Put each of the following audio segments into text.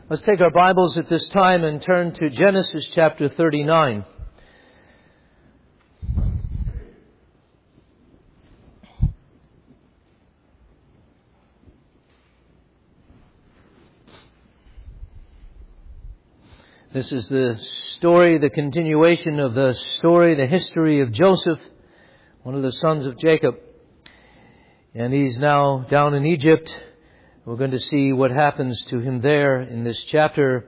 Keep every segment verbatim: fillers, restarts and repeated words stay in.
Let's take our Bibles at this time and turn to Genesis chapter thirty-nine. This is the story, the continuation of the story, the history of Joseph, one of the sons of Jacob. And he's now down in Egypt. We're going to see what happens to him there in this chapter.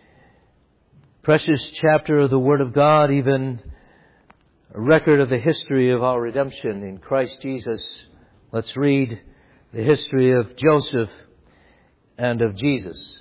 Precious chapter of the Word of God, even a record of the history of our redemption in Christ Jesus. Let's read the history of Joseph and of Jesus.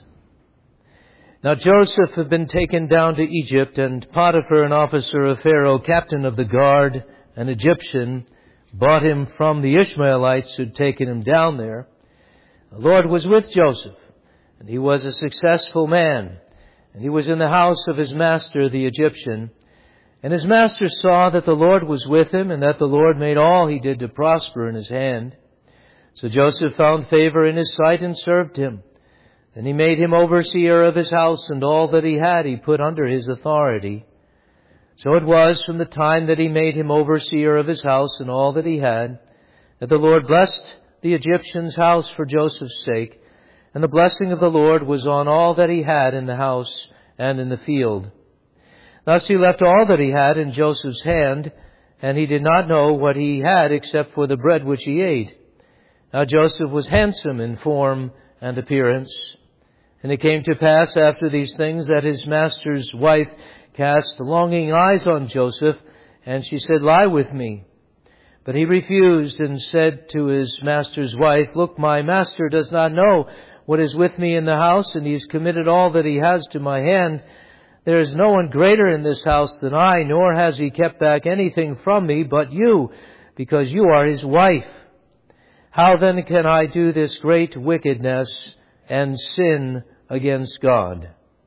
Now Joseph had been taken down to Egypt, and Potiphar, an officer of Pharaoh, captain of the guard, an Egyptian, bought him from the Ishmaelites who'd taken him down there. The Lord was with Joseph, and he was a successful man, and he was in the house of his master, the Egyptian. And his master saw that the Lord was with him, and that the Lord made all he did to prosper in his hand. So Joseph found favor in his sight and served him. Then he made him overseer of his house, and all that he had he put under his authority. So it was from the time that he made him overseer of his house and all that he had, that the Lord blessed the Egyptian's house for Joseph's sake, and the blessing of the Lord was on all that he had in the house and in the field. Thus he left all that he had in Joseph's hand, and he did not know what he had except for the bread which he ate. Now Joseph was handsome in form and appearance. And it came to pass after these things that his master's wife cast longing eyes on Joseph, and she said, "Lie with me." But he refused and said to his master's wife, "Look, my master does not know what is with me in the house, and he has committed all that he has to my hand. There is no one greater in this house than I, nor has he kept back anything from me but you, because you are his wife. How then can I do this great wickedness and sin against God?"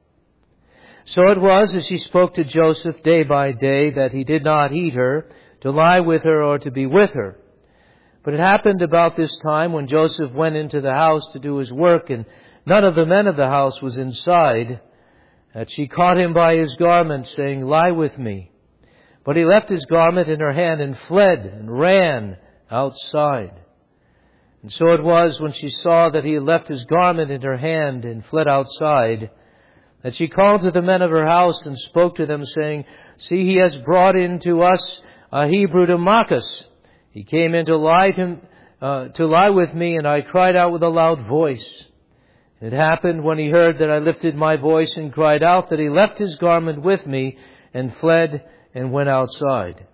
So it was, as she spoke to Joseph day by day, that he did not eat her, to lie with her or to be with her. But it happened about this time when Joseph went into the house to do his work, and none of the men of the house was inside, that she caught him by his garment, saying, "Lie with me." But he left his garment in her hand and fled and ran outside. And so it was, when she saw that he had left his garment in her hand and fled outside, that she called to the men of her house and spoke to them, saying, "See, he has brought in to us a Hebrew to mock us. He came in to lie, to, uh, to lie with me, and I cried out with a loud voice. It happened when he heard that I lifted my voice and cried out, that he left his garment with me and fled and went outside.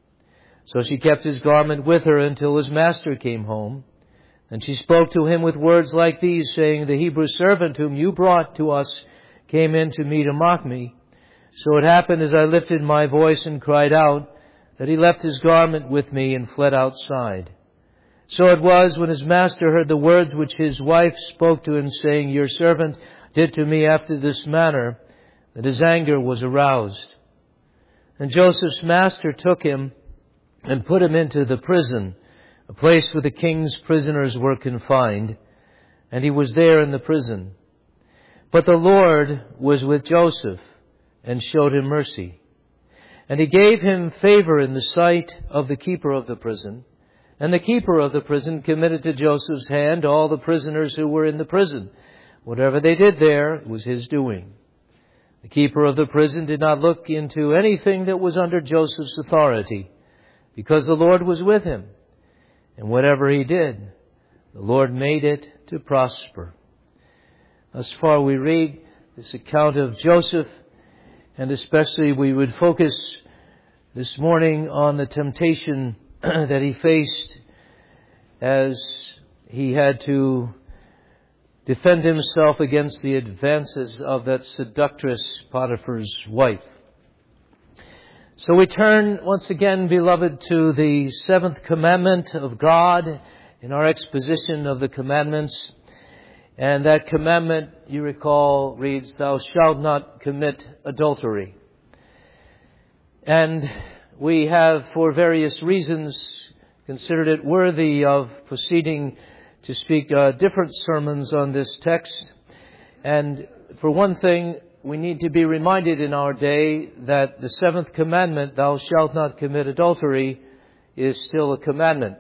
So she kept his garment with her until his master came home. And she spoke to him with words like these, saying, "The Hebrew servant whom you brought to us came in to me to mock me. So it happened as I lifted my voice and cried out, that he left his garment with me and fled outside. So it was, when his master heard the words which his wife spoke to him, saying, 'Your servant did to me after this manner,' that his anger was aroused. And Joseph's master took him and put him into the prison, a place where the king's prisoners were confined, and he was there in the prison. But the Lord was with Joseph and showed him mercy. And he gave him favor in the sight of the keeper of the prison. And the keeper of the prison committed to Joseph's hand all the prisoners who were in the prison. Whatever they did there, it was his doing. The keeper of the prison did not look into anything that was under Joseph's authority, because the Lord was with him. And whatever he did, the Lord made it to prosper." Thus far we read this account of Joseph, and especially we would focus this morning on the temptation that he faced as he had to defend himself against the advances of that seductress Potiphar's wife. So we turn once again, beloved, to the seventh commandment of God in our exposition of the commandments. And that commandment, you recall, reads, "Thou shalt not commit adultery." And we have, for various reasons, considered it worthy of proceeding to speak uh, different sermons on this text. And for one thing, we need to be reminded in our day that the seventh commandment, thou shalt not commit adultery, is still a commandment.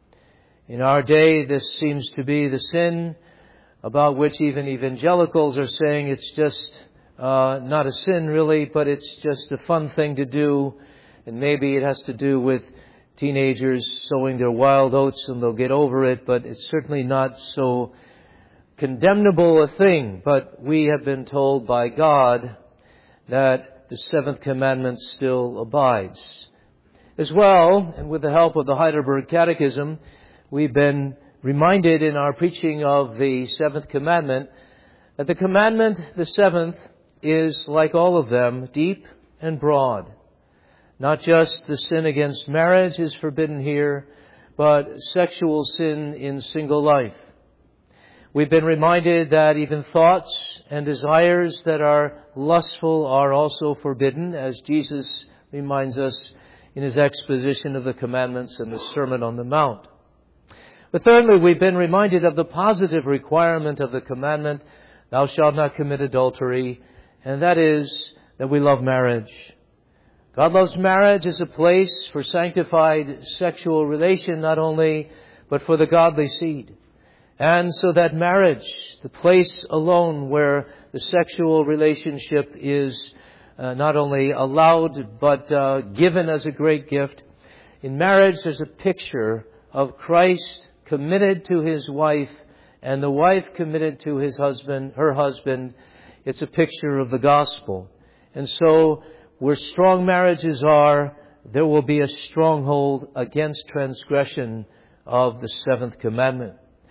In our day, this seems to be the sin about which even evangelicals are saying it's just uh, not a sin really, but it's just a fun thing to do. And maybe it has to do with teenagers sowing their wild oats and they'll get over it, but it's certainly not so condemnable a thing. But we have been told by God that the seventh commandment still abides. As well, and with the help of the Heidelberg Catechism, we've been reminded in our preaching of the seventh commandment that the commandment, the seventh, is, like all of them, deep and broad. Not just the sin against marriage is forbidden here, but sexual sin in single life. We've been reminded that even thoughts and desires that are lustful are also forbidden, as Jesus reminds us in His exposition of the commandments in the Sermon on the Mount. But thirdly, we've been reminded of the positive requirement of the commandment, thou shalt not commit adultery, and that is that we love marriage. God loves marriage as a place for sanctified sexual relation not only, but for the godly seed. And so that marriage, the place alone where the sexual relationship is uh, not only allowed, but uh, given as a great gift. In marriage, there's a picture of Christ committed to His wife and the wife committed to his husband, her husband. It's a picture of the gospel. And so, where strong marriages are, there will be a stronghold against transgression of the seventh commandment.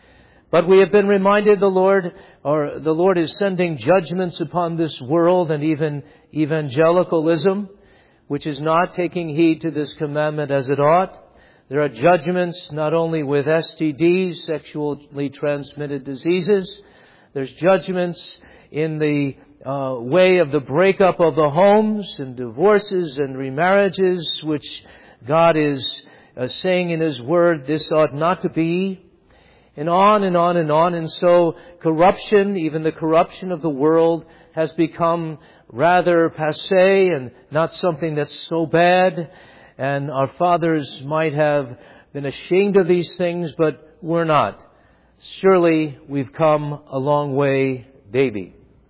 But we have been reminded the Lord, or the Lord is sending judgments upon this world and even evangelicalism, which is not taking heed to this commandment as it ought. There are judgments not only with S T Ds, sexually transmitted diseases. There's judgments in the uh, way of the breakup of the homes and divorces and remarriages, which God is uh, saying in His Word, this ought not to be. And on and on and on. And so corruption, even the corruption of the world, has become rather passé and not something that's so bad. And our fathers might have been ashamed of these things, but we're not. Surely we've come a long way, baby.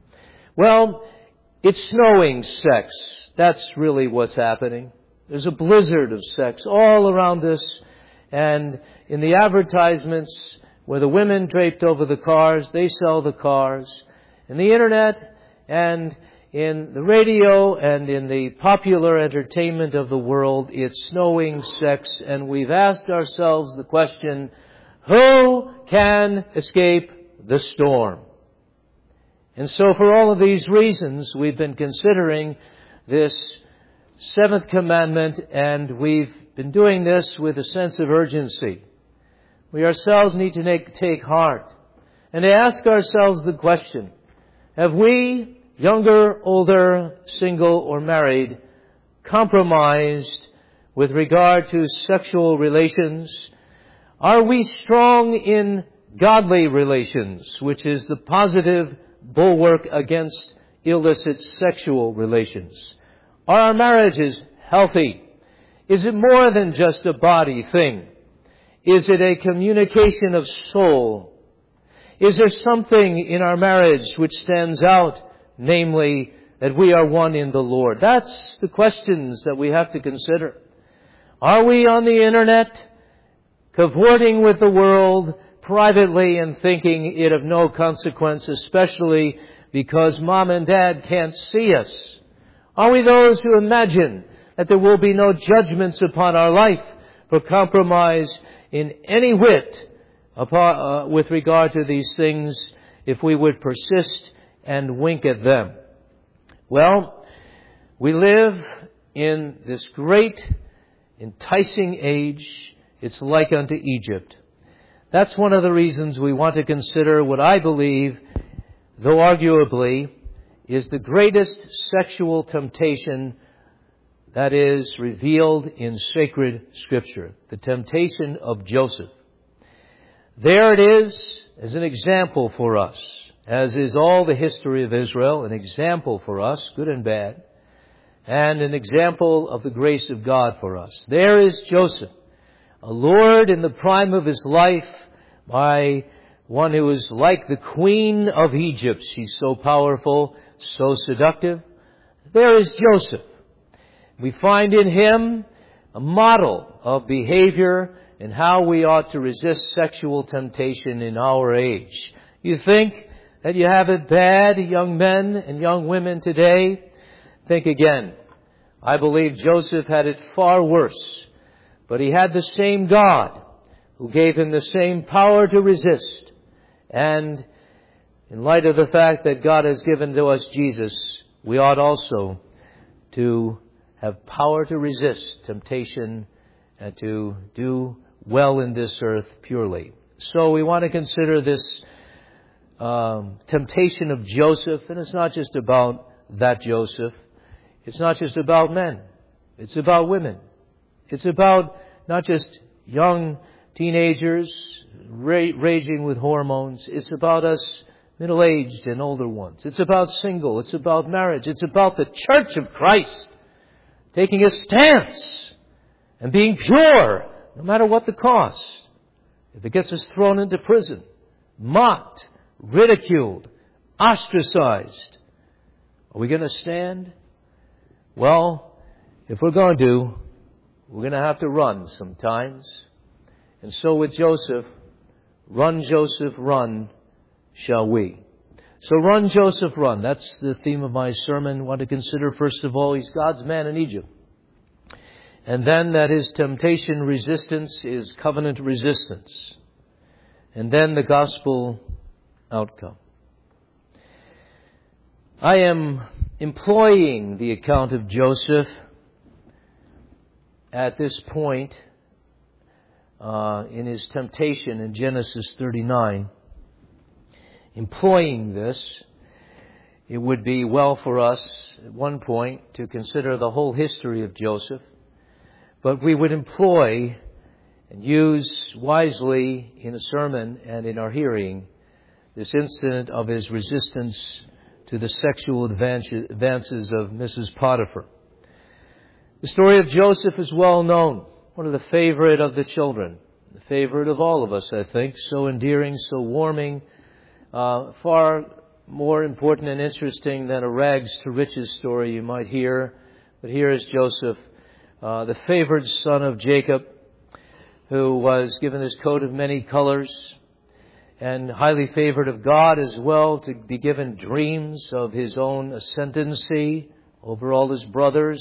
Well, it's snowing sex. That's really what's happening. There's a blizzard of sex all around us. And in the advertisements, where the women draped over the cars, they sell the cars. In the internet and in the radio and in the popular entertainment of the world, it's snowing sex. And we've asked ourselves the question, who can escape the storm? And so for all of these reasons, we've been considering this seventh commandment, and we've been doing this with a sense of urgency. We ourselves need to make, take heart and to ask ourselves the question, have we, younger, older, single, or married, compromised with regard to sexual relations? Are we strong in godly relations, which is the positive bulwark against illicit sexual relations? Are our marriages healthy? Is it more than just a body thing? Is it a communication of soul? Is there something in our marriage which stands out, namely that we are one in the Lord? That's the questions that we have to consider. Are we on the internet, cavorting with the world privately and thinking it of no consequence, especially because mom and dad can't see us? Are we those who imagine that there will be no judgments upon our life for compromise in any whit upon, uh, with regard to these things if we would persist and wink at them? Well, we live in this great, enticing age. It's like unto Egypt. That's one of the reasons we want to consider what I believe, though arguably, is the greatest sexual temptation that is revealed in sacred Scripture, the temptation of Joseph. There it is as an example for us. as is all the history of Israel, an example for us, good and bad, and an example of the grace of God for us. There is Joseph, allured in the prime of his life by one who is like the queen of Egypt. She's so powerful, so seductive. There is Joseph. We find in him a model of behavior and how we ought to resist sexual temptation in our age. You think that you have it bad, young men and young women today? Think again. I believe Joseph had it far worse, but he had the same God who gave him the same power to resist. And in light of the fact that God has given to us Jesus, we ought also to have power to resist temptation and to do well in this earth purely. So we want to consider this um, temptation of Joseph, and it's not just about that Joseph. It's not just about men. It's about women. It's about not just young teenagers ra- raging with hormones. It's about us middle-aged and older ones. It's about single. It's about marriage. It's about the Church of Christ taking a stance and being pure no matter what the cost. If it gets us thrown into prison, mocked, ridiculed, ostracized, are we going to stand? Well, if we're going to, we're going to have to run sometimes. And so with Joseph, run, Joseph, run, shall we. So run, Joseph, run. That's the theme of my sermon. I want to consider, first of all, he's God's man in Egypt. And then that his temptation resistance is covenant resistance. And then the gospel outcome. I am employing the account of Joseph at this point uh, in his temptation in Genesis thirty-nine. Employing this, it would be well for us at one point to consider the whole history of Joseph. But we would employ and use wisely in a sermon and in our hearing this incident of his resistance to the sexual advances of Missus Potiphar. The story of Joseph is well known. One of the favorite of the children. The favorite of all of us, I think. So endearing, so warming. Uh, far more important and interesting than a rags to riches story you might hear. But here is Joseph, uh, the favored son of Jacob, who was given his coat of many colors, and highly favored of God as well, to be given dreams of his own ascendancy over all his brothers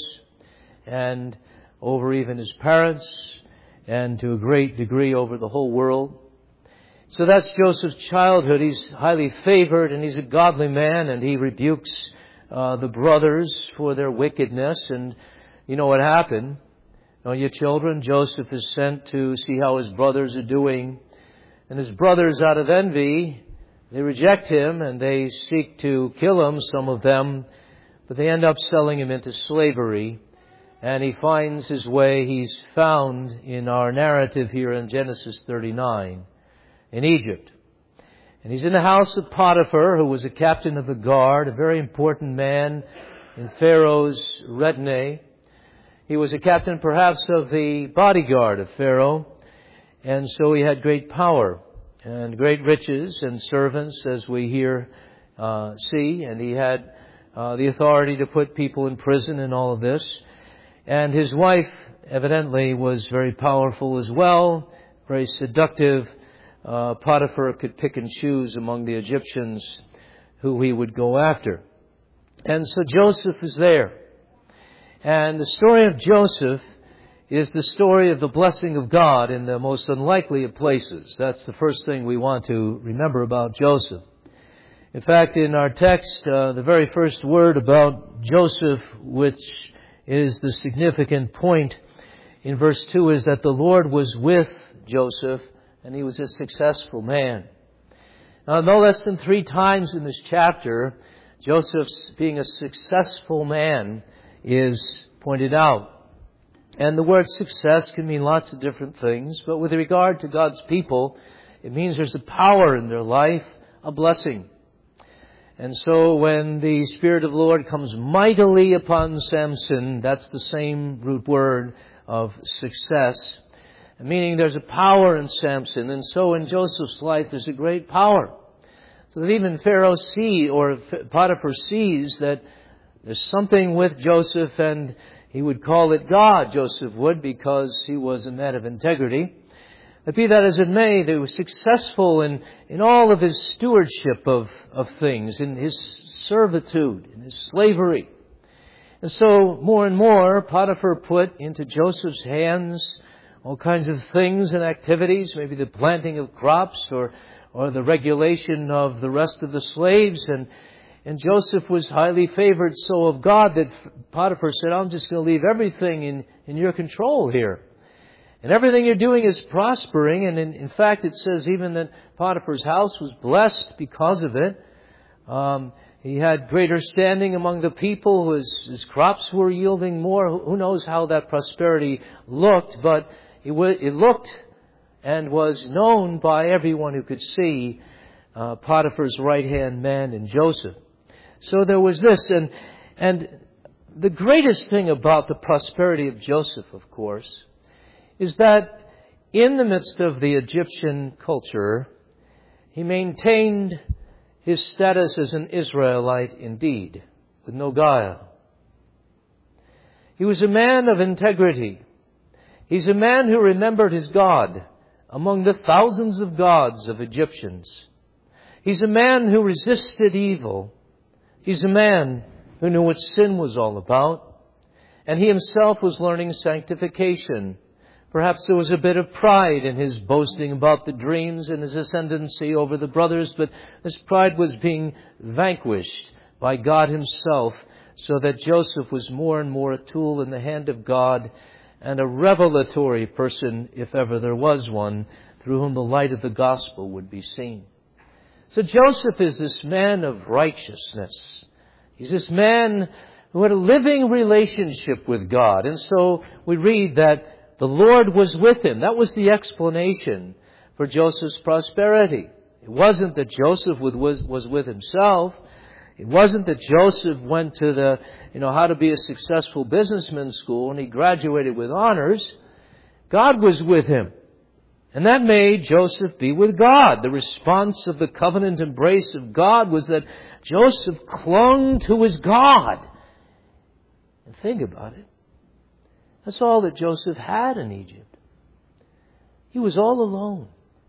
and over even his parents, and to a great degree over the whole world. So that's Joseph's childhood. He's highly favored, and he's a godly man, and he rebukes uh, the brothers for their wickedness. And you know what happened? You know, your children, Joseph is sent to see how his brothers are doing. And his brothers, out of envy, they reject him, and they seek to kill him, some of them. But they end up selling him into slavery. And he finds his way, he's found in our narrative here in Genesis thirty-nine. In Egypt. And he's in the house of Potiphar, who was a captain of the guard, a very important man in Pharaoh's retinue. He was a captain perhaps of the bodyguard of Pharaoh, and so he had great power and great riches and servants, as we here uh, see, and he had uh, the authority to put people in prison and all of this. And his wife evidently was very powerful as well, very seductive. Uh, Potiphar could pick and choose among the Egyptians who he would go after. And so Joseph is there. And the story of Joseph is the story of the blessing of God in the most unlikely of places. That's the first thing we want to remember about Joseph. In fact, in our text, uh, the very first word about Joseph, which is the significant point in verse two, is that the Lord was with Joseph, and he was a successful man. Now, no less than three times in this chapter, Joseph's being a successful man is pointed out. And the word success can mean lots of different things, but with regard to God's people, it means there's a power in their life, a blessing. And so when the Spirit of the Lord comes mightily upon Samson, that's the same root word of success, meaning there's a power in Samson. And so in Joseph's life there's a great power. So that even Pharaoh sees, or Potiphar sees, that there's something with Joseph, and he would call it God, Joseph would, because he was a man of integrity. But be that as it may, they were successful in, in all of his stewardship of, of things, in his servitude, in his slavery. And so more and more, Potiphar put into Joseph's hands all kinds of things and activities, maybe the planting of crops or, or the regulation of the rest of the slaves. And, and Joseph was highly favored so of God that Potiphar said, I'm just going to leave everything in, in your control here. And everything you're doing is prospering. And in, in fact, it says even that Potiphar's house was blessed because of it. Um, he had greater standing among the people. His, his crops were yielding more. Who knows how that prosperity looked, but it, w- it looked and was known by everyone who could see uh, Potiphar's right-hand man in Joseph. So there was this. And, and the greatest thing about the prosperity of Joseph, of course, is that in the midst of the Egyptian culture, he maintained his status as an Israelite indeed, with no guile. He was a man of integrity. He's a man who remembered his God among the thousands of gods of Egyptians. He's a man who resisted evil. He's a man who knew what sin was all about. And he himself was learning sanctification. Perhaps there was a bit of pride in his boasting about the dreams and his ascendancy over the brothers, but this pride was being vanquished by God himself, so that Joseph was more and more a tool in the hand of God and a revelatory person, if ever there was one, through whom the light of the gospel would be seen. So Joseph is this man of righteousness. He's this man who had a living relationship with God. And so we read that the Lord was with him. That was the explanation for Joseph's prosperity. It wasn't that Joseph was, was with himself. It wasn't that Joseph went to the, you know, how to be a successful businessman school and he graduated with honors. God was with him. And that made Joseph be with God. The response of the covenant embrace of God was that Joseph clung to his God. And think about it. That's all that Joseph had in Egypt. He was all alone.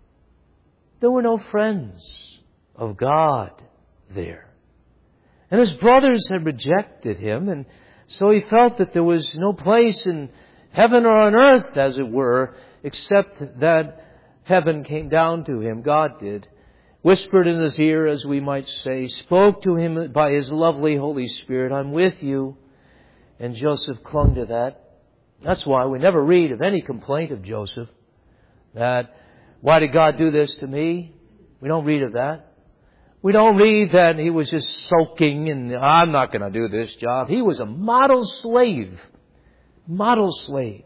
There were no friends of God there. And his brothers had rejected him, and so he felt that there was no place in heaven or on earth, as it were, except that heaven came down to him. God did. Whispered in his ear, as we might say, spoke to him by his lovely Holy Spirit, I'm with you. And Joseph clung to that. That's why we never read of any complaint of Joseph. That, why did God do this to me? We don't read of that. We don't read that he was just sulking and I'm not going to do this job. He was a model slave. Model slave.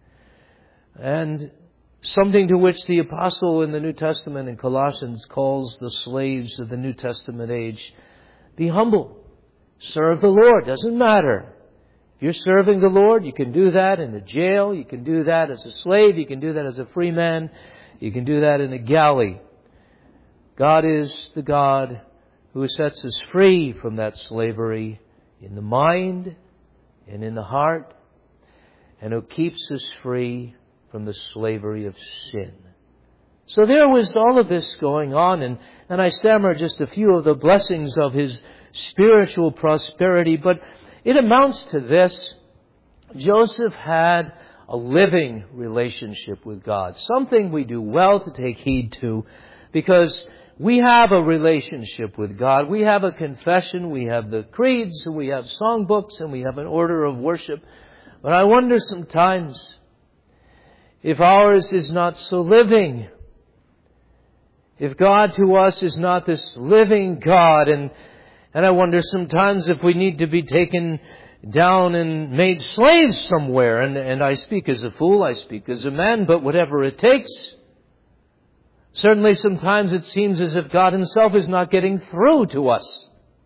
And something to which the apostle in the New Testament in Colossians calls the slaves of the New Testament age. Be humble. Serve the Lord. Doesn't matter. If you're serving the Lord, you can do that in a jail. You can do that as a slave. You can do that as a free man. You can do that in a galley. God is the God who sets us free from that slavery in the mind and in the heart, and who keeps us free from the slavery of sin. So there was all of this going on, and, and I stammer just a few of the blessings of his spiritual prosperity, but it amounts to this. Joseph had a living relationship with God, something we do well to take heed to, because we have a relationship with God. We have a confession, we have the creeds, we have songbooks, and we have an order of worship. But I wonder sometimes if ours is not so living. If God to us is not this living God. And, and I wonder sometimes if we need to be taken down and made slaves somewhere. And, and I speak as a fool, I speak as a man, but whatever it takes. Certainly sometimes it seems as if God himself is not getting through to us.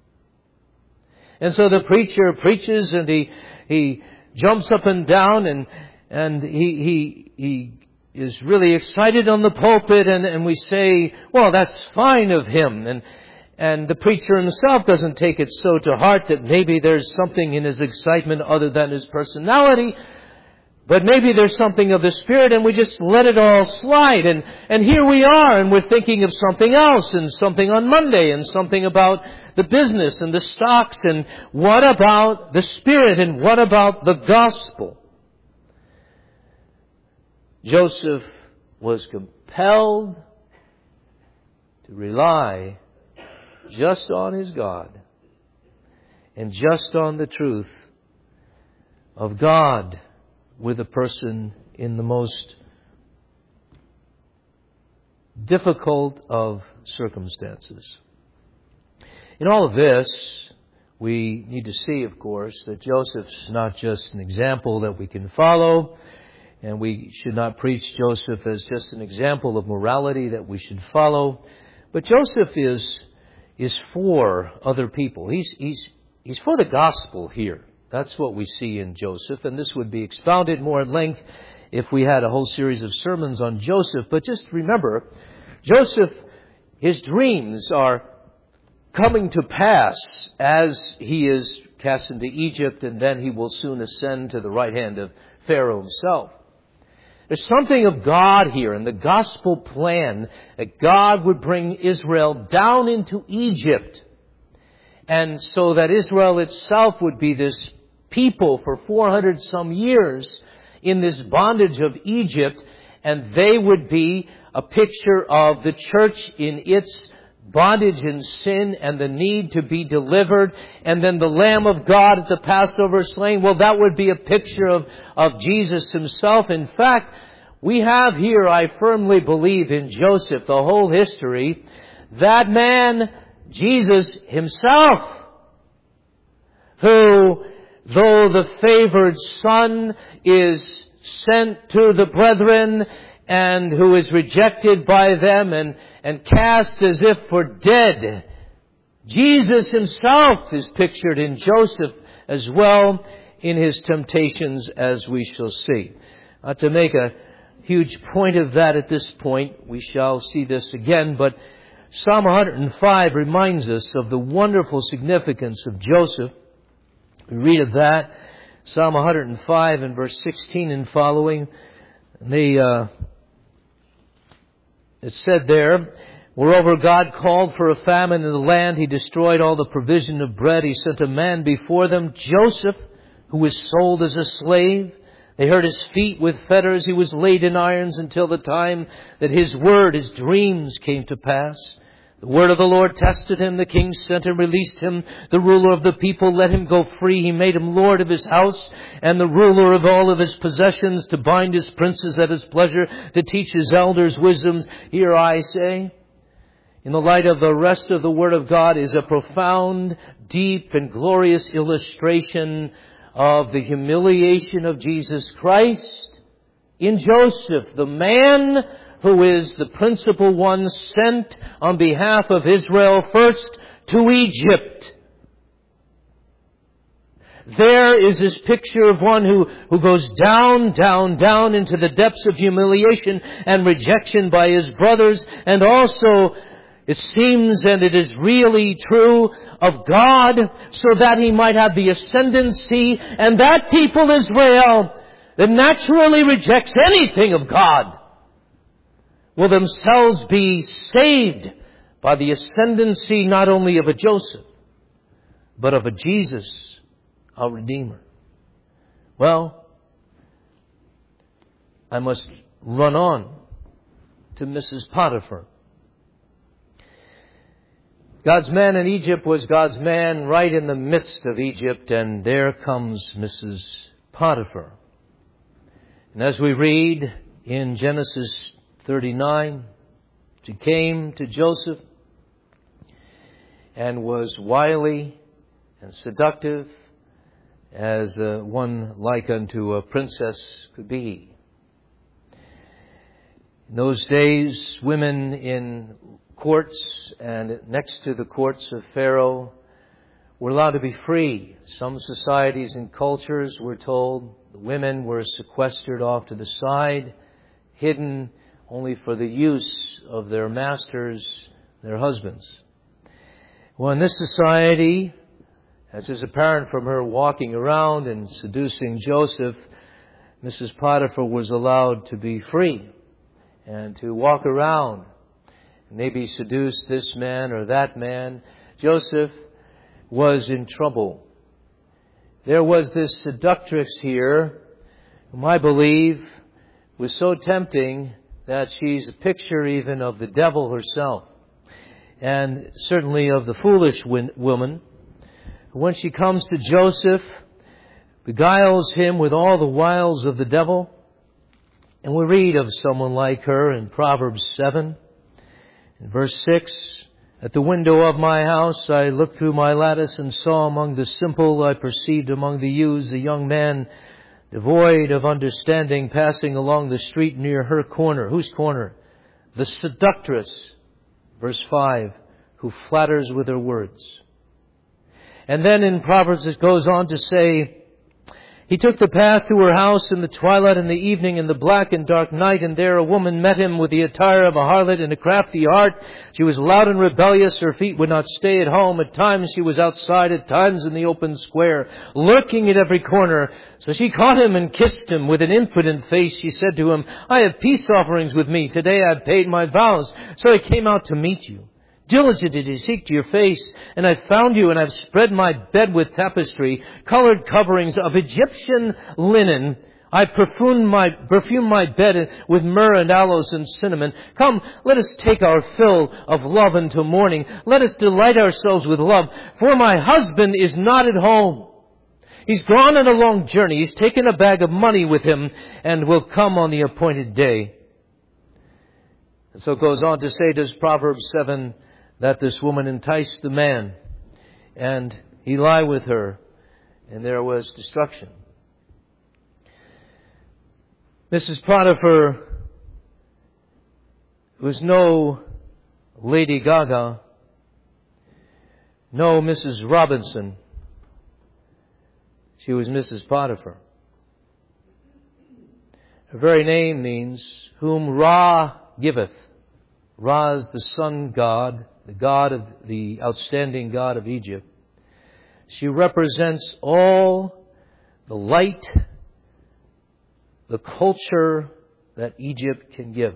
And so the preacher preaches and he, he jumps up and down and, and he, he, he is really excited on the pulpit, and, and we say, well, that's fine of him. And, and the preacher himself doesn't take it so to heart that maybe there's something in his excitement other than his personality. But maybe there's something of the Spirit, and we just let it all slide. And, and here we are, and we're thinking of something else, and something on Monday, and something about the business and the stocks, and what about the Spirit, and what about the gospel? Joseph was compelled to rely just on his God, and just on the truth of God with a person in the most difficult of circumstances. In all of this, we need to see, of course, that Joseph's not just an example that we can follow, and we should not preach Joseph as just an example of morality that we should follow, but Joseph is is for other people. He's he's he's for the gospel here. That's what we see in Joseph, and this would be expounded more at length if we had a whole series of sermons on Joseph. But just remember, Joseph, his dreams are coming to pass as he is cast into Egypt, and then he will soon ascend to the right hand of Pharaoh himself. There's something of God here in the gospel plan that God would bring Israel down into Egypt, and so that Israel itself would be this people for four hundred some years in this bondage of Egypt, and they would be a picture of the church in its bondage and sin and the need to be delivered. And then the Lamb of God at the Passover slain, well, that would be a picture of, of Jesus himself. In fact, we have here, I firmly believe, in Joseph, the whole history, that man, Jesus himself, who, though the favored son, is sent to the brethren, and who is rejected by them and, and cast as if for dead. Jesus himself is pictured in Joseph as well in his temptations, as we shall see. Uh, to make a huge point of that at this point, we shall see this again, but Psalm one hundred five reminds us of the wonderful significance of Joseph. We read of that, Psalm one hundred five and verse sixteen and following. The, uh, it said there, moreover, God called for a famine in the land. He destroyed all the provision of bread. He sent a man before them, Joseph, who was sold as a slave. They hurt his feet with fetters. He was laid in irons until the time that his word, his dreams came to pass. The word of the Lord tested him. The king sent and released him. The ruler of the people let him go free. He made him lord of his house and the ruler of all of his possessions, to bind his princes at his pleasure, to teach his elders wisdom. Here I say, in the light of the rest of the Word of God, is a profound, deep, and glorious illustration of the humiliation of Jesus Christ in Joseph, the man who is the principal one sent on behalf of Israel first to Egypt. There is this picture of one who, who goes down, down, down into the depths of humiliation and rejection by his brothers, and also, it seems, and it is really true, of God, so that he might have the ascendancy, and that people, Israel, that naturally rejects anything of God, will themselves be saved by the ascendancy not only of a Joseph, but of a Jesus, our Redeemer. Well, I must run on to Missus Potiphar. God's man in Egypt was God's man right in the midst of Egypt, and there comes Missus Potiphar. And as we read in Genesis thirty-nine, she came to Joseph and was wily and seductive, as uh, one like unto a princess could be. In those days, women in courts and next to the courts of Pharaoh were allowed to be free. Some societies and cultures, we're told, the women were sequestered off to the side, hidden only for the use of their masters, their husbands. Well, in this society, as is apparent from her walking around and seducing Joseph, Missus Potiphar was allowed to be free and to walk around, maybe seduce this man or that man. Joseph was in trouble. There was this seductress here, whom I believe was so tempting that she's a picture even of the devil herself, and certainly of the foolish woman. When she comes to Joseph, beguiles him with all the wiles of the devil. And we read of someone like her in Proverbs seven, in verse six, "At the window of my house I looked through my lattice and saw among the simple, I perceived among the youths a young man devoid of understanding passing along the street near her corner." Whose corner? The seductress, verse five, who flatters with her words. And then in Proverbs it goes on to say, "He took the path to her house in the twilight and the evening in the black and dark night, and there a woman met him with the attire of a harlot and a crafty heart. She was loud and rebellious. Her feet would not stay at home. At times she was outside, at times in the open square, lurking at every corner. So she caught him and kissed him. With an impudent face she said to him, 'I have peace offerings with me. Today I have paid my vows. So I came out to meet you. Diligently to seek your face, and I found you, and I've spread my bed with tapestry, colored coverings of Egyptian linen. I perfumed my, perfumed my bed with myrrh and aloes and cinnamon. Come, let us take our fill of love until morning. Let us delight ourselves with love, for my husband is not at home. He's gone on a long journey. He's taken a bag of money with him and will come on the appointed day.'" And so it goes on to say, does Proverbs seven, that this woman enticed the man, and he lay with her, and there was destruction. Missus Potiphar was no Lady Gaga, no Missus Robinson. She was Missus Potiphar. Her very name means, "whom Ra giveth." Ra is the sun god, the God of the outstanding God of Egypt. She represents all the light, the culture that Egypt can give.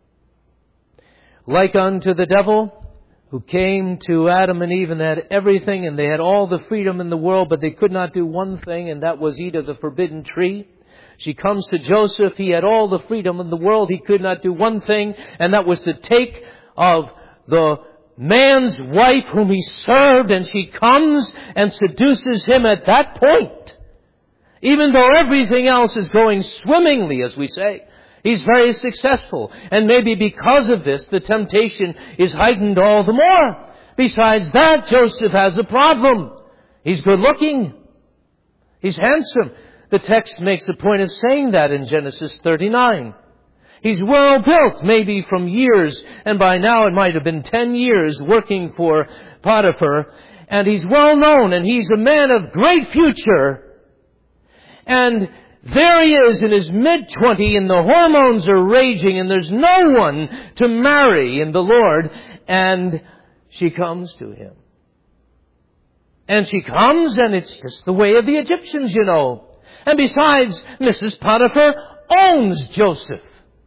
Like unto the devil, who came to Adam and Eve and had everything, and they had all the freedom in the world, but they could not do one thing, and that was eat of the forbidden tree. She comes to Joseph. He had all the freedom in the world. He could not do one thing, and that was to take of the man's wife whom he served, and she comes and seduces him at that point. Even though everything else is going swimmingly, as we say, he's very successful. And maybe because of this, the temptation is heightened all the more. Besides that, Joseph has a problem. He's good looking. He's handsome. The text makes a point of saying that in Genesis thirty-nine. He's well built, maybe from years, and by now it might have been ten years working for Potiphar. And he's well known, and he's a man of great future. And there he is in his mid-twenty, and the hormones are raging, and there's no one to marry in the Lord. And she comes to him. And she comes, and it's just the way of the Egyptians, you know. And besides, Missus Potiphar owns Joseph.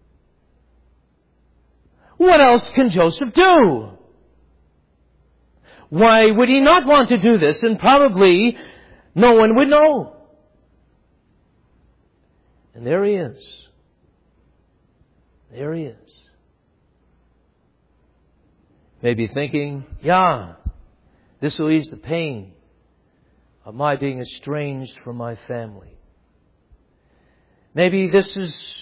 What else can Joseph do? Why would he not want to do this? And probably no one would know. And there he is. There he is. Maybe thinking, yeah, this will ease the pain of my being estranged from my family. Maybe this is,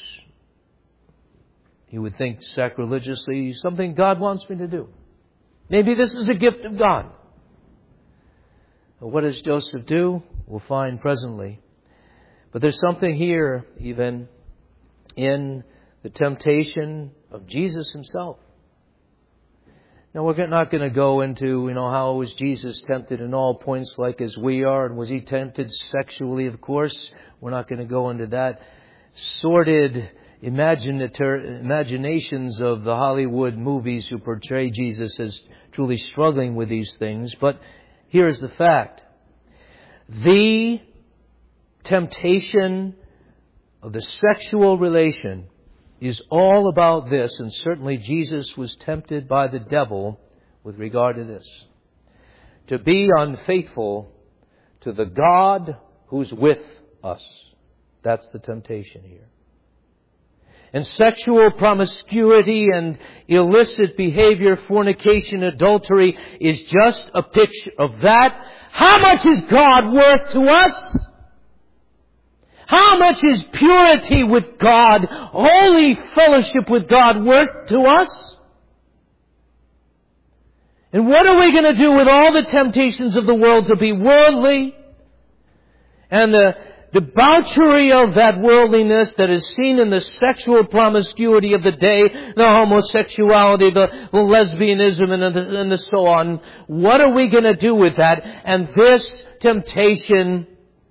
he would think sacrilegiously, something God wants me to do. Maybe this is a gift of God. But what does Joseph do? We'll find presently. But there's something here, even in the temptation of Jesus himself. Now, we're not going to go into, you know, how was Jesus tempted in all points like as we are, and was He tempted sexually, of course. We're not going to go into that sordid imaginator, imaginations of the Hollywood movies who portray Jesus as truly struggling with these things. But here's the fact. The temptation of the sexual relation is all about this, and certainly Jesus was tempted by the devil with regard to this. To be unfaithful to the God who's with us. That's the temptation here. And sexual promiscuity and illicit behavior, fornication, adultery is just a picture of that. How much is God worth to us? How much is purity with God, holy fellowship with God worth to us? And what are we going to do with all the temptations of the world to be worldly? And the debauchery of that worldliness that is seen in the sexual promiscuity of the day, the homosexuality, the, the lesbianism, and the, and the so on. What are we going to do with that? And this temptation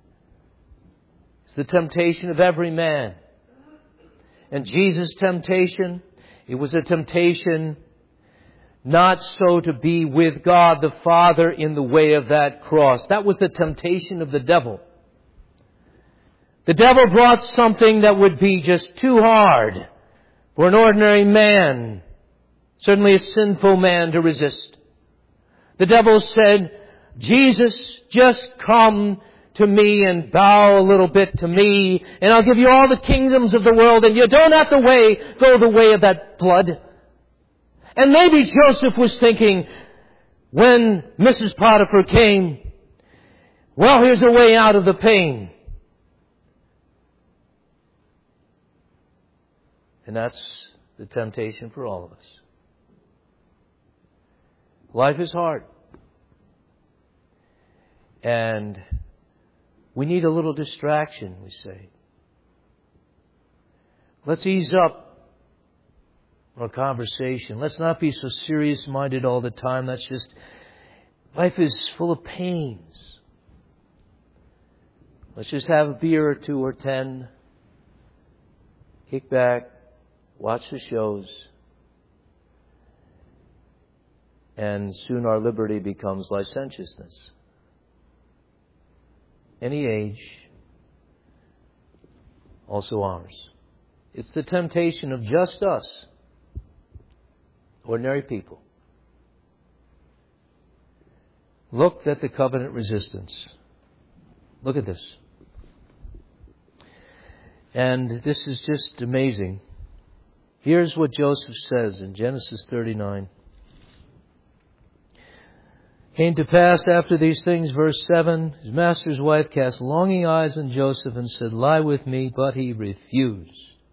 is the temptation of every man. And Jesus' temptation, it was a temptation not so to be with God the Father in the way of that cross. That was the temptation of the devil. The devil brought something that would be just too hard for an ordinary man, certainly a sinful man, to resist. The devil said, Jesus, just come to me and bow a little bit to me, and I'll give you all the kingdoms of the world, and you don't have to way, go the way of that blood. And maybe Joseph was thinking, when Missus Potiphar came, well, here's a way out of the pain. And that's the temptation for all of us. Life is hard. And we need a little distraction, we say. Let's ease up our conversation. Let's not be so serious-minded all the time. That's just, life is full of pains. Let's just have a beer or two or ten. Kick back. Watch the shows. And soon our liberty becomes licentiousness. Any age, also ours. It's the temptation of just us, ordinary people. Look at the covenant resistance. Look at this. And this is just amazing. Here's what Joseph says in Genesis thirty-nine. Came to pass after these things, verse seven, his master's wife cast longing eyes on Joseph and said, lie with me, but he refused.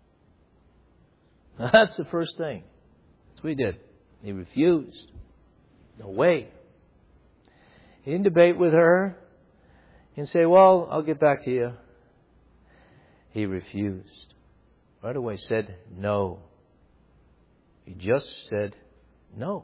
Now that's the first thing. That's what he did. He refused. No way. He didn't debate with her. He didn't say, well, I'll get back to you. He refused. Right away said no. He just said no.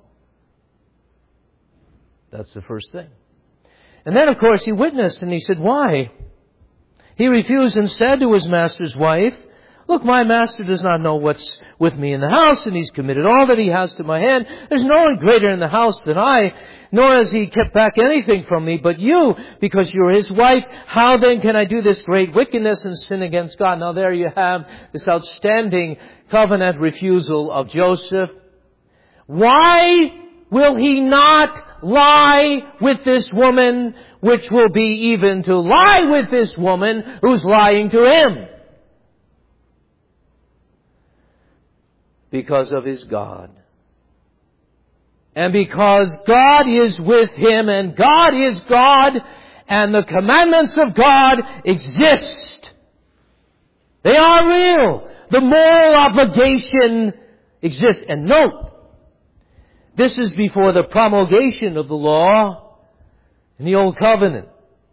That's the first thing. And then, of course, he witnessed and he said, why? He refused and said to his master's wife, look, my master does not know what's with me in the house, and he's committed all that he has to my hand. There's no one greater in the house than I, nor has he kept back anything from me but you, because you're his wife. How then can I do this great wickedness and sin against God? Now there you have this outstanding covenant refusal of Joseph. Why will he not lie with this woman, which will be even to lie with this woman who's lying to him? Because of his God. And because God is with him and God is God and the commandments of God exist. They are real. The moral obligation exists. And note, this is before the promulgation of the law in the Old Covenant.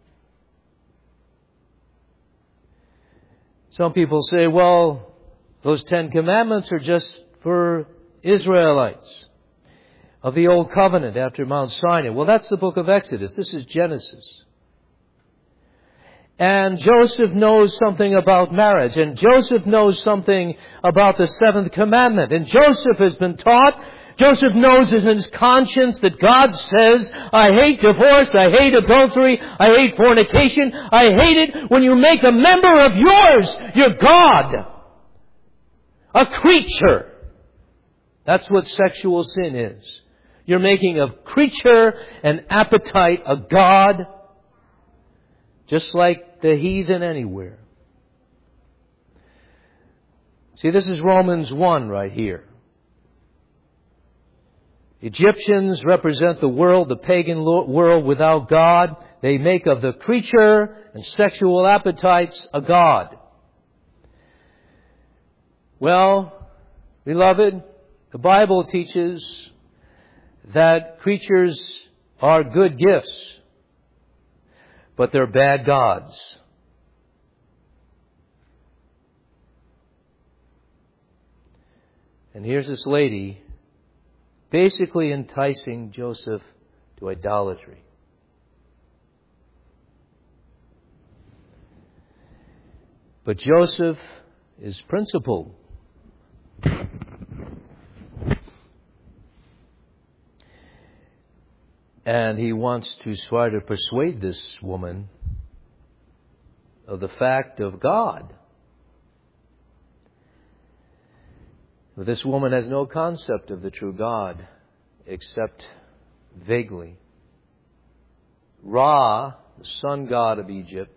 Some people say, well, those Ten Commandments are just for Israelites. of the Old Covenant after Mount Sinai. Well, that's the book of Exodus. This is Genesis. And Joseph knows something about marriage. And Joseph knows something about the seventh commandment. And Joseph has been taught, Joseph knows in his conscience that God says, I hate divorce, I hate adultery, I hate fornication, I hate it when you make a member of yours your God. A creature. That's what sexual sin is. You're making a creature, an appetite, a God, just like the heathen anywhere. See, this is Romans one right here. Egyptians represent the world, the pagan world without God. They make of the creature and sexual appetites a God. Well, beloved, the Bible teaches that creatures are good gifts, but they're bad gods. And here's this lady basically enticing Joseph to idolatry. But Joseph is principled. And he wants to try to persuade this woman of the fact of God. But this woman has no concept of the true God except vaguely. Ra, the sun god of Egypt,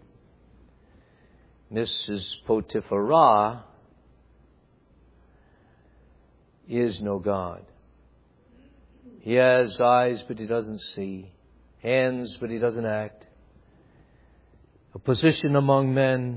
Missus Potiphar, is no God. He has eyes, but he doesn't see. Hands, but he doesn't act. A position among men,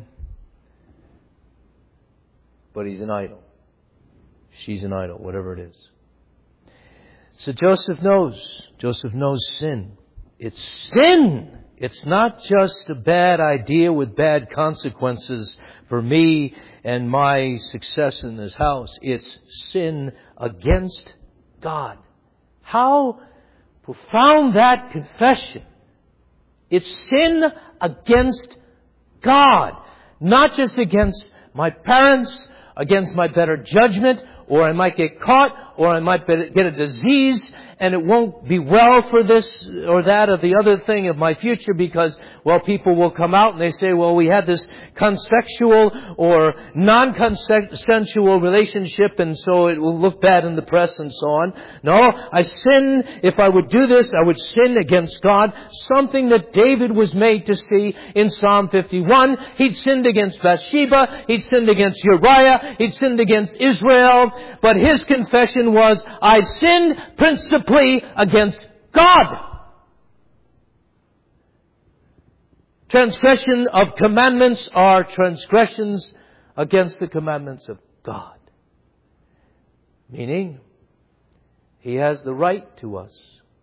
but he's an idol. She's an idol, whatever it is. So Joseph knows. Joseph knows sin. It's sin. It's not just a bad idea with bad consequences for me and my success in this house. It's sin against God. How profound that confession. It's sin against God. Not just against my parents, against my better judgment, or I might get caught, or I might get a disease, and it won't be well for this or that or the other thing of my future because, well, people will come out and they say, well, we had this consensual or non-consensual relationship and so it will look bad in the press and so on. No, I sin. If I would do this, I would sin against God. Something that David was made to see in Psalm fifty-one. He'd sinned against Bathsheba. He'd sinned against Uriah. He'd sinned against Israel. But his confession was, I sinned principally against God. Transgression of commandments are transgressions against the commandments of God. Meaning, He has the right to us.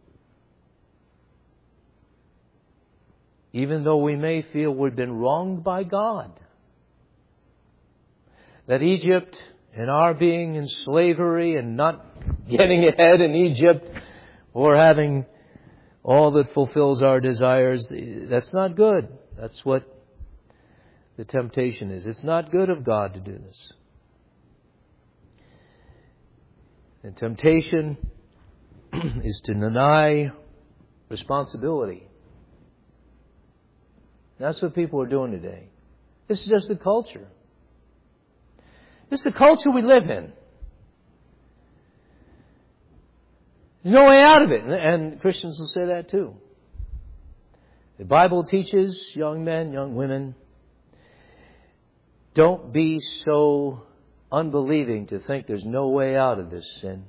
Even though we may feel we've been wronged by God. That Egypt and our being in slavery and not getting ahead in Egypt or having all that fulfills our desires, that's not good. That's what the temptation is. It's not good of God to do this. The temptation is to deny responsibility. That's what people are doing today. This is just the culture. This is the culture we live in. There's no way out of it. And Christians will say that too. The Bible teaches young men, young women, don't be so unbelieving to think there's no way out of this sin,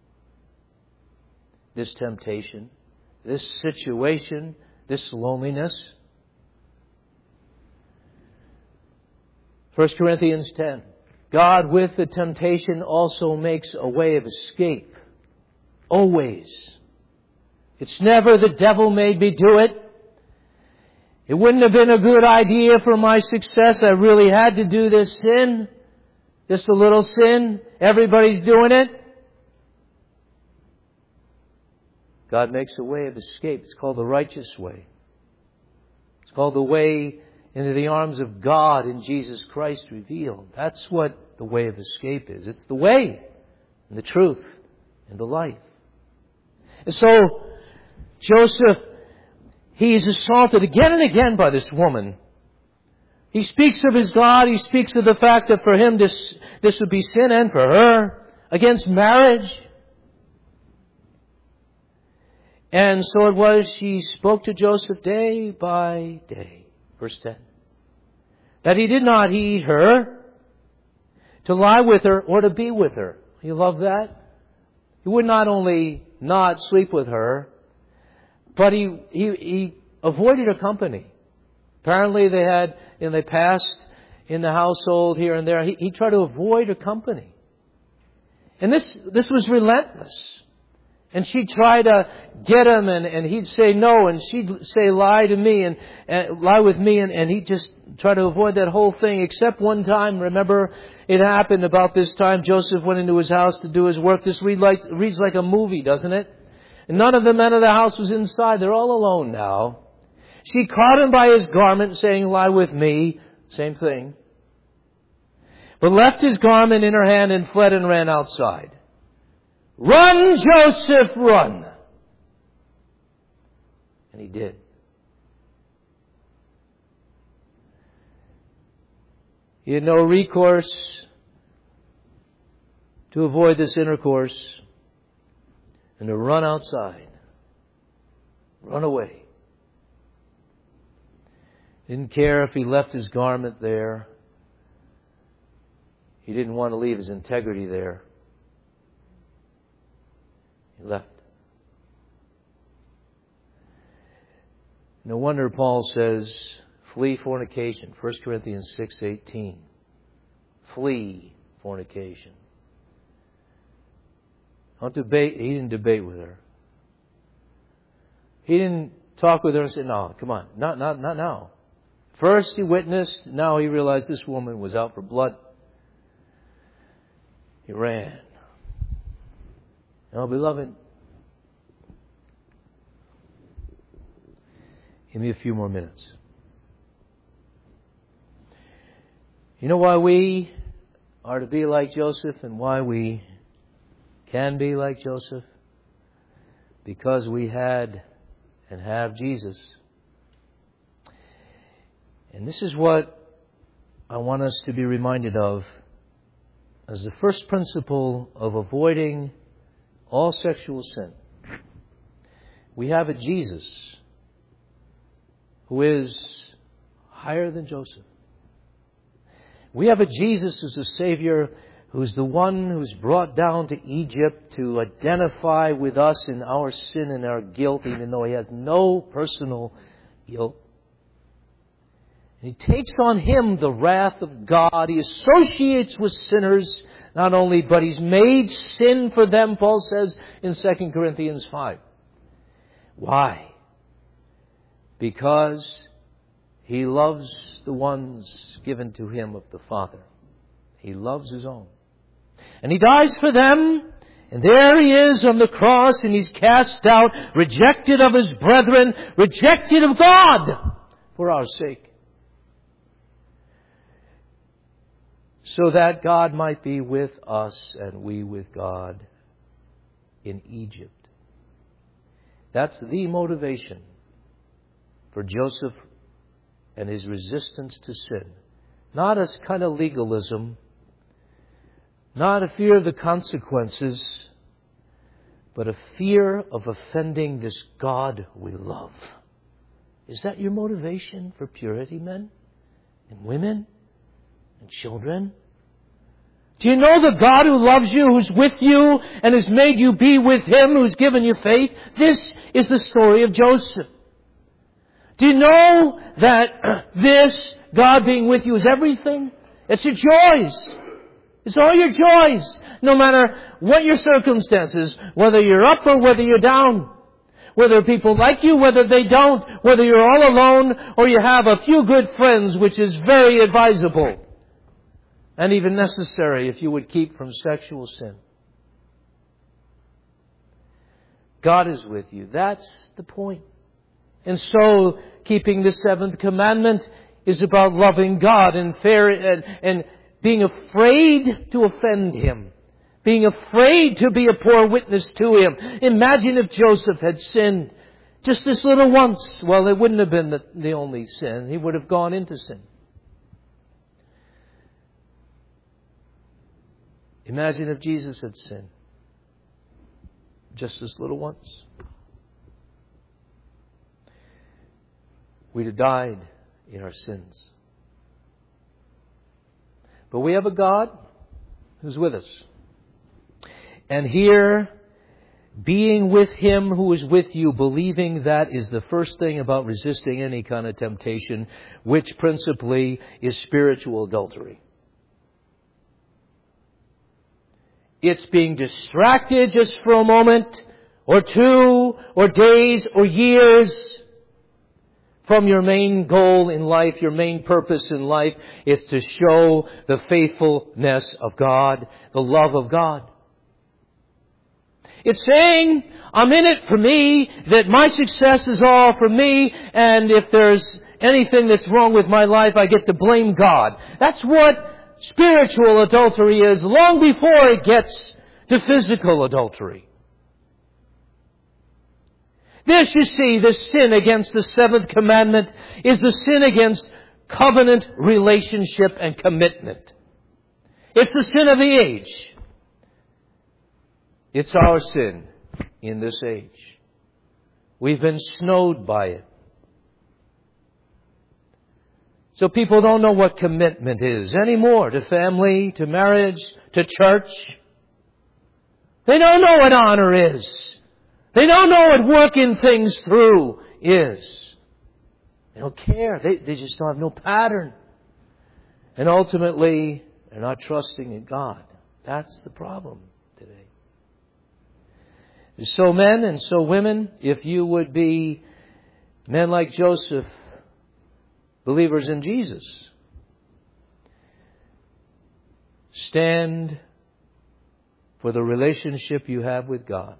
this temptation, this situation, this loneliness. First Corinthians ten. God with the temptation also makes a way of escape. Always. It's never the devil made me do it. It wouldn't have been a good idea for my success. I really had to do this sin. Just a little sin. Everybody's doing it. God makes a way of escape. It's called the righteous way. It's called the way into the arms of God in Jesus Christ revealed. That's what the way of escape is. It's the way and the truth and the life. And so, Joseph, he is assaulted again and again by this woman. He speaks of his God. He speaks of the fact that for him this, this would be sin, and for her against marriage. And so it was, she spoke to Joseph day by day. Verse ten. That he did not heed her, to lie with her, or to be with her. You love that? He would not only not sleep with her, but he, he, he avoided her company. Apparently they had, in the past, in the household here and there, he, he tried to avoid her company. And this, this was relentless. And she'd try to get him, and, and he'd say no, and she'd say lie to me, and, and lie with me, and, and he'd just try to avoid that whole thing. Except one time, remember, it happened about this time. Joseph went into his house to do his work. This read like, reads like a movie, doesn't it? And none of the men of the house was inside. They're all alone now. She caught him by his garment, saying, lie with me. Same thing. But left his garment in her hand and fled and ran outside. Run, Joseph, run! And he did. He had no recourse to avoid this intercourse and to run outside. Run away. Didn't care if he left his garment there. He didn't want to leave his integrity there. He left. No wonder Paul says, flee fornication. First Corinthians six eighteen. Flee fornication. Don't debate. He didn't debate with her. He didn't talk with her and say, no, come on. Not, not, not now. First he witnessed. Now he realized this woman was out for blood. He ran. Now, beloved, give me a few more minutes. You know why we are to be like Joseph and why we can be like Joseph? Because we had and have Jesus. And this is what I want us to be reminded of as the first principle of avoiding all sexual sin. We have a Jesus who is higher than Joseph. We have a Jesus who's a Savior, who's the one who's brought down to Egypt to identify with us in our sin and our guilt, even though He has no personal guilt. And He takes on Him the wrath of God. He associates with sinners, not only, but He's made sin for them, Paul says in Second Corinthians five. Why? Because He loves the ones given to Him of the Father. He loves His own. And He dies for them. And there He is on the cross, and He's cast out, rejected of His brethren, rejected of God for our sake. So that God might be with us and we with God in Egypt. That's the motivation for Joseph and his resistance to sin. Not as kind of legalism, not a fear of the consequences, but a fear of offending this God we love. Is that your motivation for purity, men and women and children? Do you know the God who loves you, who's with you, and has made you be with Him, who's given you faith? This is the story of Joseph. Do you know that this God being with you is everything? It's your joys. It's all your joys. No matter what your circumstances, whether you're up or whether you're down. Whether people like you, whether they don't. Whether you're all alone or you have a few good friends, which is very advisable. And even necessary if you would keep from sexual sin. God is with you. That's the point. And so, keeping the seventh commandment is about loving God and fair and, and being afraid to offend Him. Being afraid to be a poor witness to Him. Imagine if Joseph had sinned just this little once. Well, it wouldn't have been the, the only sin. He would have gone into sin. Imagine if Jesus had sinned just this little once. We'd have died in our sins. But we have a God who's with us. And here, being with Him who is with you, believing that is the first thing about resisting any kind of temptation, which principally is spiritual adultery. It's being distracted just for a moment, or two, or days, or years from your main goal in life, your main purpose in life is to show the faithfulness of God, the love of God. It's saying, I'm in it for me, that my success is all for me, and if there's anything that's wrong with my life, I get to blame God. That's what spiritual adultery is, long before it gets to physical adultery. This, you see, the sin against the seventh commandment is the sin against covenant relationship and commitment. It's the sin of the age. It's our sin in this age. We've been snowed by it. So people don't know what commitment is anymore, to family, to marriage, to church. They don't know what honor is. They don't know what working things through is. They don't care. They, they just don't have no pattern. And ultimately, they're not trusting in God. That's the problem today. So men and so women, if you would be men like Joseph, believers in Jesus, stand for the relationship you have with God.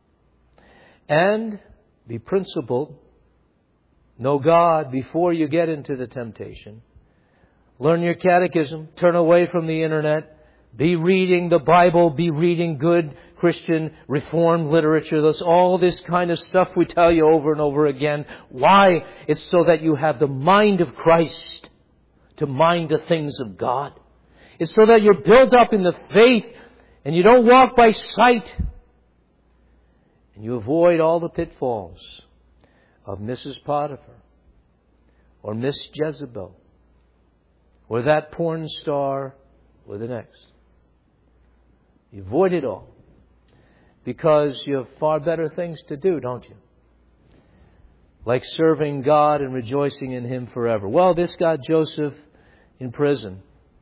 And be principled. Know God before you get into the temptation. Learn your catechism. Turn away from the internet. Be reading the Bible. Be reading good Christian Reformed literature. That's all this kind of stuff we tell you over and over again. Why? It's so that you have the mind of Christ to mind the things of God. It's so that you're built up in the faith and you don't walk by sight. And you avoid all the pitfalls of Missus Potiphar or Miss Jezebel or that porn star or the next. You avoid it all because you have far better things to do, don't you? Like serving God and rejoicing in Him forever. Well, this got Joseph in prison.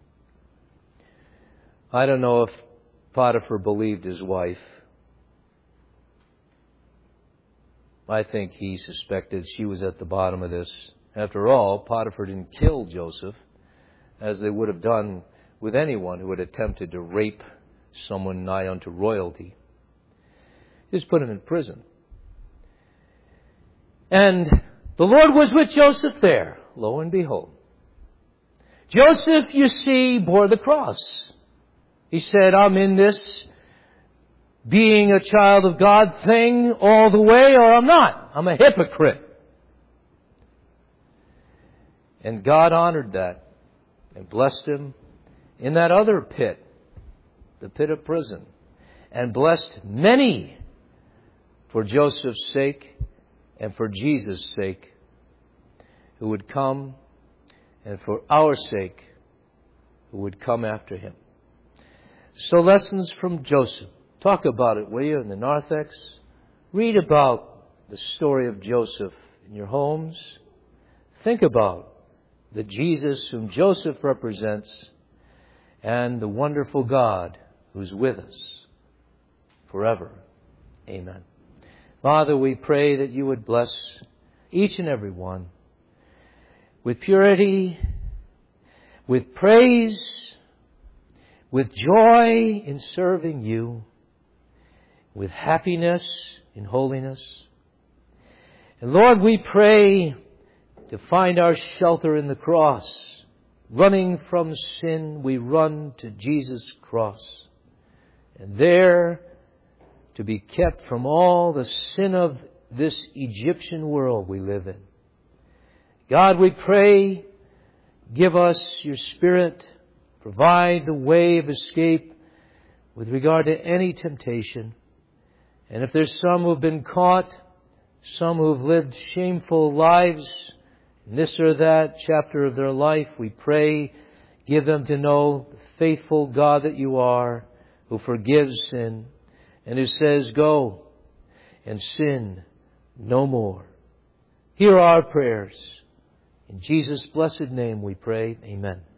I don't know if Potiphar believed his wife. I think he suspected she was at the bottom of this. After all, Potiphar didn't kill Joseph, as they would have done with anyone who had attempted to rape someone nigh unto royalty. He just put him in prison. And the Lord was with Joseph there, lo and behold. Joseph, you see, bore the cross. He said, I'm in this being a child of God thing all the way, or I'm not. I'm a hypocrite. And God honored that and blessed him in that other pit, the pit of prison, and blessed many for Joseph's sake and for Jesus' sake, who would come, and for our sake, who would come after him. So lessons from Joseph. Talk about it, will you, in the narthex? Read about the story of Joseph in your homes. Think about the Jesus whom Joseph represents and the wonderful God who's with us forever. Amen. Father, we pray that you would bless each and every one with purity, with praise, with joy in serving you, with happiness in holiness. And Lord, we pray to find our shelter in the cross. Running from sin, we run to Jesus' cross. And there, to be kept from all the sin of this Egyptian world we live in. God, we pray, give us your Spirit. Provide the way of escape with regard to any temptation. And if there's some who have been caught, some who have lived shameful lives, in this or that chapter of their life, we pray, give them to know the faithful God that you are, who forgives sin, and who says, go and sin no more. Hear our prayers. In Jesus' blessed name we pray. Amen.